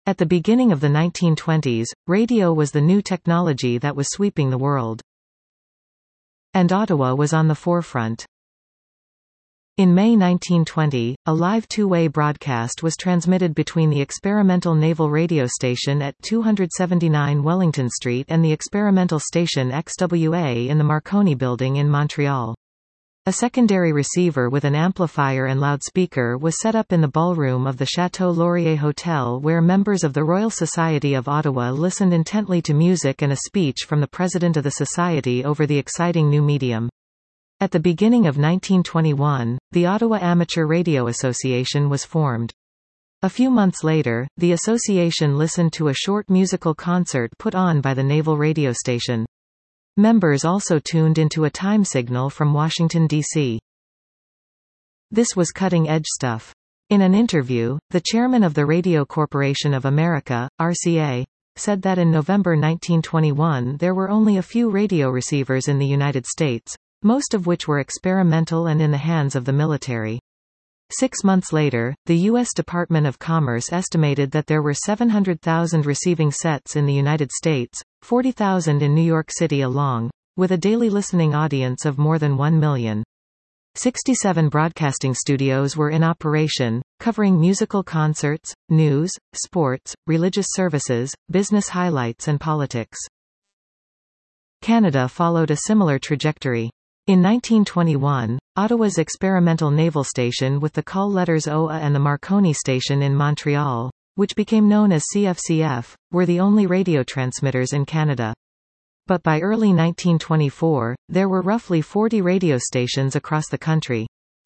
At the beginning of the 1920s, radio was the new technology that was sweeping the world. And Ottawa was on the forefront. In May 1920, a live two-way broadcast was transmitted between the experimental naval radio station at 279 Wellington Street and the experimental station XWA in the Marconi Building in Montreal. A secondary receiver with an amplifier and loudspeaker was set up in the ballroom of the Chateau Laurier Hotel, where members of the Royal Society of Ottawa listened intently to music and a speech from the president of the society over the exciting new medium. At the beginning of 1921, the Ottawa Amateur Radio Association was formed. A few months later, the association listened to a short musical concert put on by the naval radio station. Members also tuned into a time signal from Washington, D.C. This was cutting-edge stuff. In an interview, the chairman of the Radio Corporation of America, RCA, said that in November 1921 there were only a few radio receivers in the United States, most of which were experimental and in the hands of the military. 6 months later, the U.S. Department of Commerce estimated that there were 700,000 receiving sets in the United States, 40,000 in New York City alone, with a daily listening audience of more than 1 million. 67 broadcasting studios were in operation, covering musical concerts, news, sports, religious services, business highlights and politics. Canada followed a similar trajectory. In 1921, Ottawa's experimental naval station with the call letters OA and the Marconi station in Montreal, which became known as CFCF, were the only radio transmitters in Canada. But by early 1924, there were roughly 40 radio stations across the country.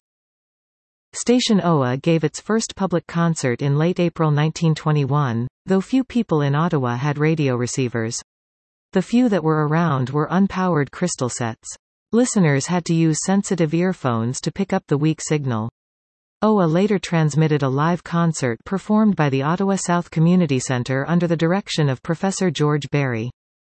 Station OA gave its first public concert in late April 1921, though few people in Ottawa had radio receivers. The few that were around were unpowered crystal sets. Listeners had to use sensitive earphones to pick up the weak signal. OA later transmitted a live concert performed by the Ottawa South Community Centre under the direction of Professor George Barry.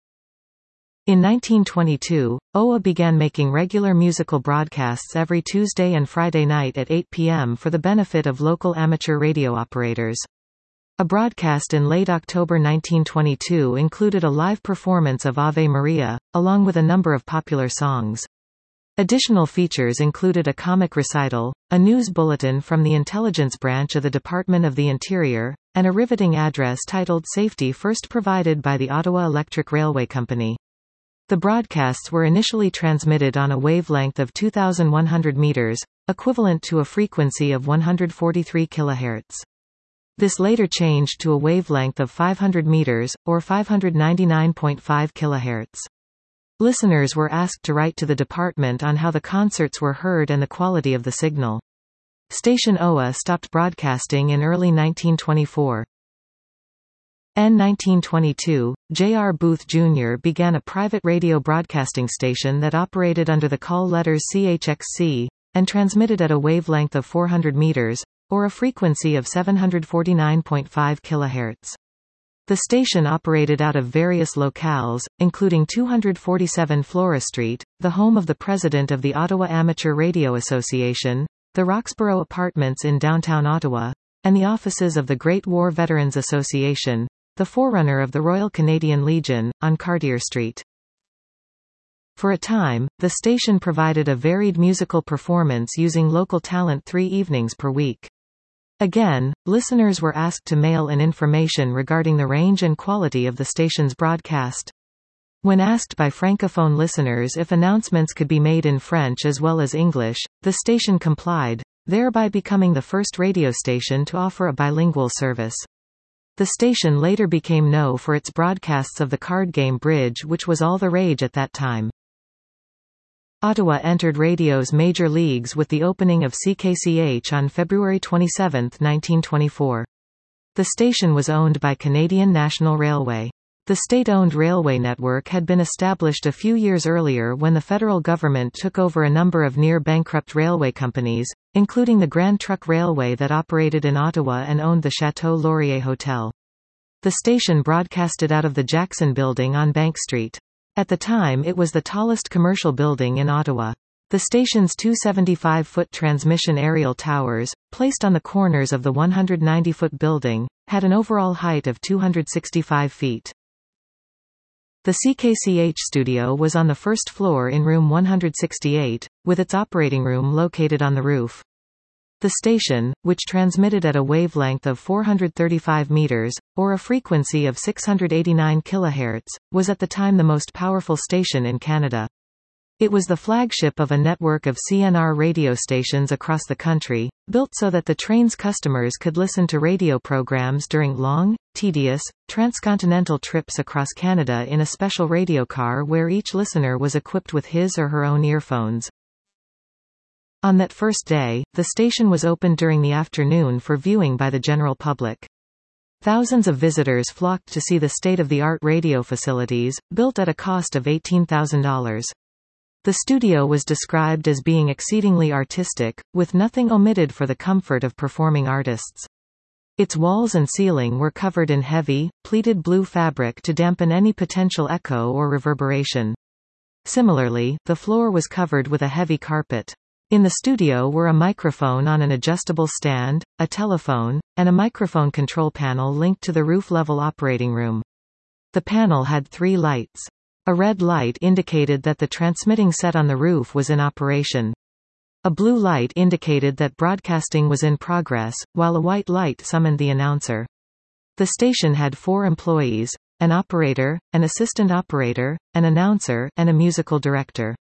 In 1922, OA began making regular musical broadcasts every Tuesday and Friday night at 8 p.m. for the benefit of local amateur radio operators. A broadcast in late October 1922 included a live performance of Ave Maria, along with a number of popular songs. Additional features included a comic recital, a news bulletin from the intelligence branch of the Department of the Interior, and a riveting address titled Safety First provided by the Ottawa Electric Railway Company. The broadcasts were initially transmitted on a wavelength of 2,100 meters, equivalent to a frequency of 143 kHz. This later changed to a wavelength of 500 meters, or 599.5 kHz. Listeners were asked to write to the department on how the concerts were heard and the quality of the signal. Station OA stopped broadcasting in early 1924. In 1922, J.R. Booth Jr. began a private radio broadcasting station that operated under the call letters CHXC, and transmitted at a wavelength of 400 meters, or a frequency of 749.5 kHz. The station operated out of various locales, including 247 Flora Street, the home of the president of the Ottawa Amateur Radio Association, the Roxborough Apartments in downtown Ottawa, and the offices of the Great War Veterans Association, the forerunner of the Royal Canadian Legion, on Cartier Street. For a time, the station provided a varied musical performance using local talent 3 evenings per week. Again, listeners were asked to mail in information regarding the range and quality of the station's broadcast. When asked by francophone listeners if announcements could be made in French as well as English, the station complied, thereby becoming the first radio station to offer a bilingual service. The station later became known for its broadcasts of the card game Bridge, which was all the rage at that time. Ottawa entered radio's major leagues with the opening of CKCH on February 27, 1924. The station was owned by Canadian National Railway. The state-owned railway network had been established a few years earlier when the federal government took over a number of near-bankrupt railway companies, including the Grand Trunk Railway that operated in Ottawa and owned the Chateau Laurier Hotel. The station broadcasted out of the Jackson Building on Bank Street. At the time it was the tallest commercial building in Ottawa. The station's two 75-foot transmission aerial towers, placed on the corners of the 190-foot building, had an overall height of 265 feet. The CKCH studio was on the first floor in room 168, with its operating room located on the roof. The station, which transmitted at a wavelength of 435 meters, or a frequency of 689 kHz, was at the time the most powerful station in Canada. It was the flagship of a network of CNR radio stations across the country, built so that the train's customers could listen to radio programs during long, tedious, transcontinental trips across Canada in a special radio car where each listener was equipped with his or her own earphones. On that first day, the station was opened during the afternoon for viewing by the general public. Thousands of visitors flocked to see the state-of-the-art radio facilities, built at a cost of $18,000. The studio was described as being exceedingly artistic, with nothing omitted for the comfort of performing artists. Its walls and ceiling were covered in heavy, pleated blue fabric to dampen any potential echo or reverberation. Similarly, the floor was covered with a heavy carpet. In the studio were a microphone on an adjustable stand, a telephone, and a microphone control panel linked to the roof-level operating room. The panel had 3 lights. A red light indicated that the transmitting set on the roof was in operation. A blue light indicated that broadcasting was in progress, while a white light summoned the announcer. The station had 4 employees: an operator, an assistant operator, an announcer, and a musical director.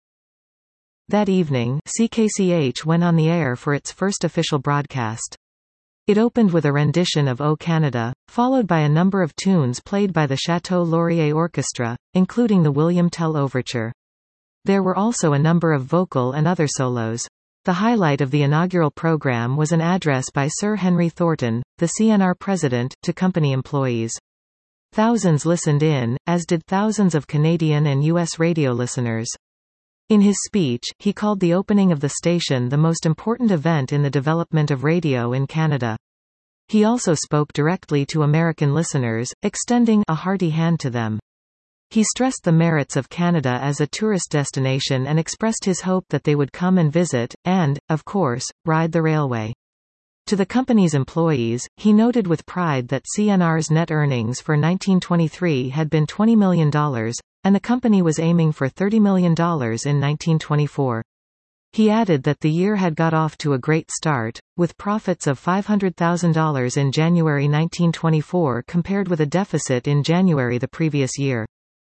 That evening, CKCH went on the air for its first official broadcast. It opened with a rendition of O Canada, followed by a number of tunes played by the Chateau Laurier Orchestra, including the William Tell Overture. There were also a number of vocal and other solos. The highlight of the inaugural program was an address by Sir Henry Thornton, the CNR president, to company employees. Thousands listened in, as did thousands of Canadian and U.S. radio listeners. In his speech, he called the opening of the station the most important event in the development of radio in Canada. He also spoke directly to American listeners, extending a hearty hand to them. He stressed the merits of Canada as a tourist destination and expressed his hope that they would come and visit, and, of course, ride the railway. To the company's employees, he noted with pride that CNR's net earnings for 1923 had been $20 million, and the company was aiming for $30 million in 1924. He added that the year had got off to a great start, with profits of $500,000 in January 1924 compared with a deficit in January the previous year.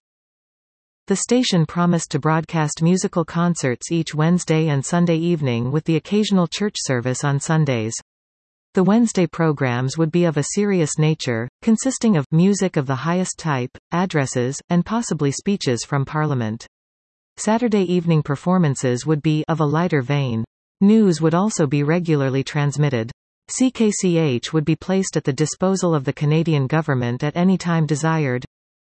The station promised to broadcast musical concerts each Wednesday and Sunday evening with the occasional church service on Sundays. The Wednesday programs would be of a serious nature, consisting of music of the highest type, addresses, and possibly speeches from Parliament. Saturday evening performances would be of a lighter vein. News would also be regularly transmitted. CKCH would be placed at the disposal of the Canadian government at any time desired.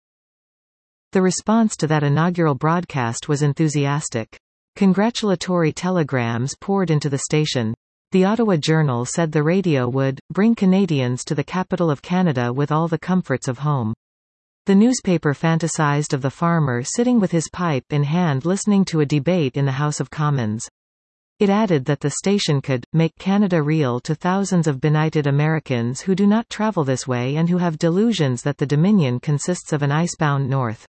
The response to that inaugural broadcast was enthusiastic. Congratulatory telegrams poured into the station. The Ottawa Journal said the radio would bring Canadians to the capital of Canada with all the comforts of home. The newspaper fantasized of the farmer sitting with his pipe in hand listening to a debate in the House of Commons. It added that the station could make Canada real to thousands of benighted Americans who do not travel this way and who have delusions that the Dominion consists of an icebound north.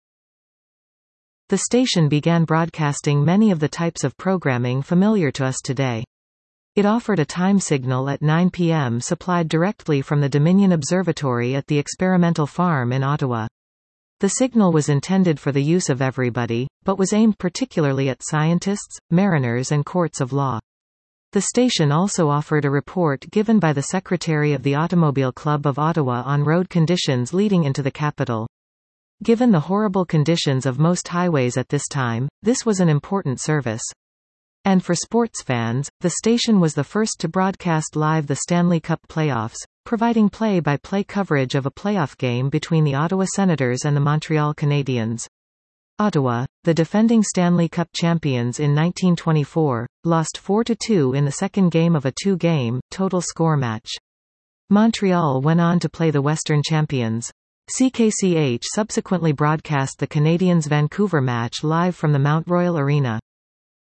The station began broadcasting many of the types of programming familiar to us today. It offered a time signal at 9 p.m. supplied directly from the Dominion Observatory at the experimental farm in Ottawa. The signal was intended for the use of everybody, but was aimed particularly at scientists, mariners and courts of law. The station also offered a report given by the Secretary of the Automobile Club of Ottawa on road conditions leading into the capital. Given the horrible conditions of most highways at this time, this was an important service. And for sports fans, the station was the first to broadcast live the Stanley Cup playoffs, providing play-by-play coverage of a playoff game between the Ottawa Senators and the Montreal Canadiens. Ottawa, the defending Stanley Cup champions in 1924, lost 4-2 in the second game of a 2-game, total score match. Montreal went on to play the Western champions. CKCH subsequently broadcast the Canadiens-Vancouver match live from the Mount Royal Arena.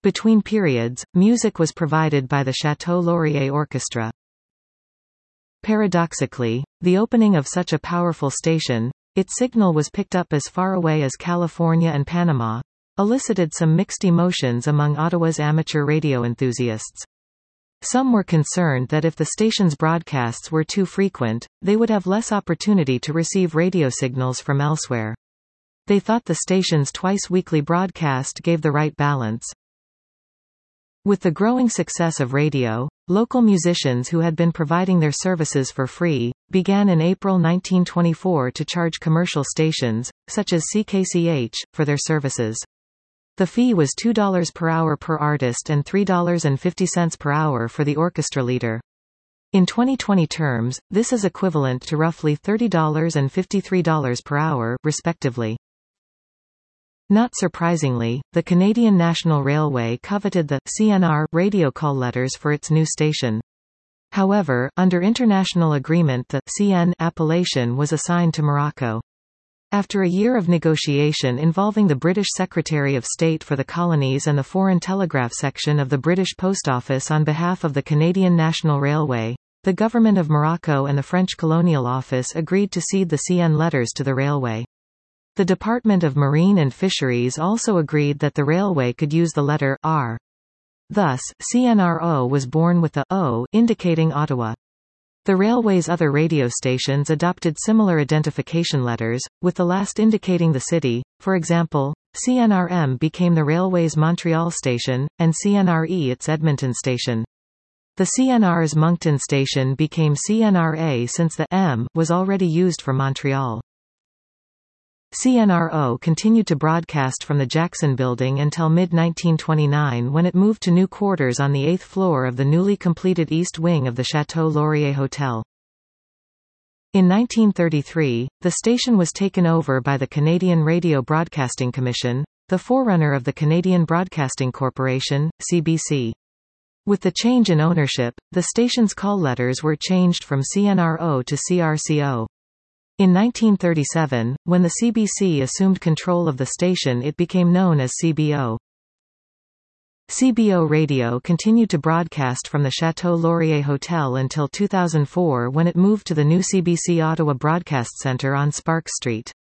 Between periods, music was provided by the Chateau Laurier Orchestra. Paradoxically, the opening of such a powerful station, its signal was picked up as far away as California and Panama, elicited some mixed emotions among Ottawa's amateur radio enthusiasts. Some were concerned that if the station's broadcasts were too frequent, they would have less opportunity to receive radio signals from elsewhere. They thought the station's twice-weekly broadcast gave the right balance. With the growing success of radio, local musicians who had been providing their services for free, began in April 1924 to charge commercial stations, such as CKCH, for their services. The fee was $2 per hour per artist and $3.50 per hour for the orchestra leader. In 2020 terms, this is equivalent to roughly $30 and $53 per hour, respectively. Not surprisingly, the Canadian National Railway coveted the CNR radio call letters for its new station. However, under international agreement the CN appellation was assigned to Morocco. After a year of negotiation involving the British Secretary of State for the Colonies and the Foreign Telegraph Section of the British Post Office on behalf of the Canadian National Railway, the Government of Morocco and the French Colonial Office agreed to cede the CN letters to the railway. The Department of Marine and Fisheries also agreed that the railway could use the letter R. Thus, CNRO was born with the O indicating Ottawa. The railway's other radio stations adopted similar identification letters, with the last indicating the city. For example, CNRM became the railway's Montreal station, and CNRE its Edmonton station. The CNR's Moncton station became CNRA since the M was already used for Montreal. CNRO continued to broadcast from the Jackson Building until mid-1929 when it moved to new quarters on the 8th floor of the newly completed east wing of the Chateau Laurier Hotel. In 1933, the station was taken over by the Canadian Radio Broadcasting Commission, the forerunner of the Canadian Broadcasting Corporation, CBC. With the change in ownership, the station's call letters were changed from CNRO to CRCO. In 1937, when the CBC assumed control of the station, it became known as CBO. CBO Radio continued to broadcast from the Chateau Laurier Hotel until 2004 when it moved to the new CBC Ottawa Broadcast Centre on Sparks Street.